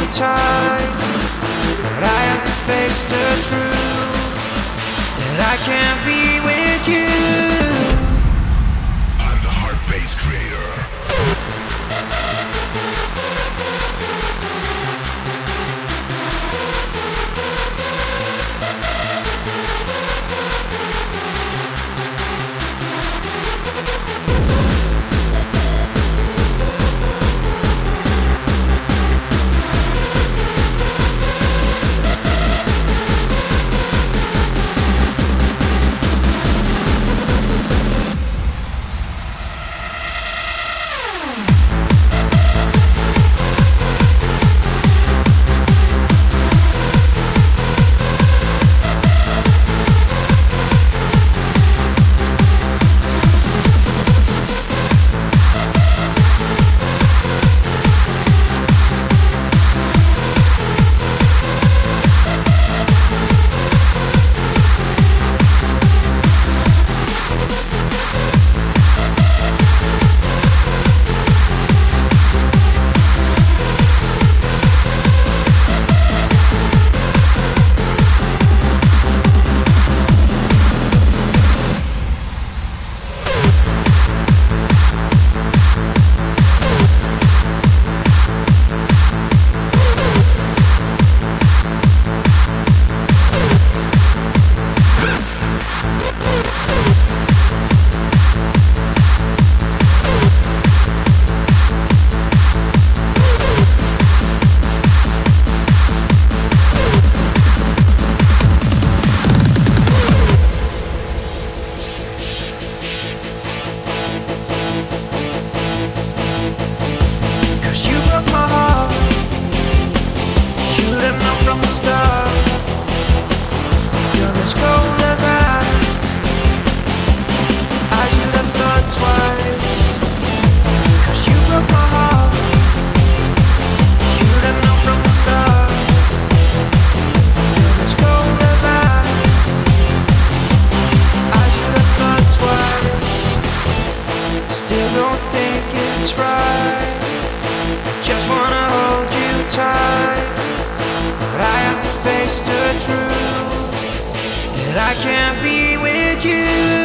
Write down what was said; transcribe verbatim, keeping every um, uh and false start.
tight, but I have to face the truth that I can't be with you. I'm the Heart Bass creator. From the start, you're as cold as ice. I should have thought twice, 'cause you broke my heart. Should have known from the start, you're as cold as ice. I should have thought twice. Still don't think it's right. Just wanna hold you tight, but I have to face the truth that I can't be with you.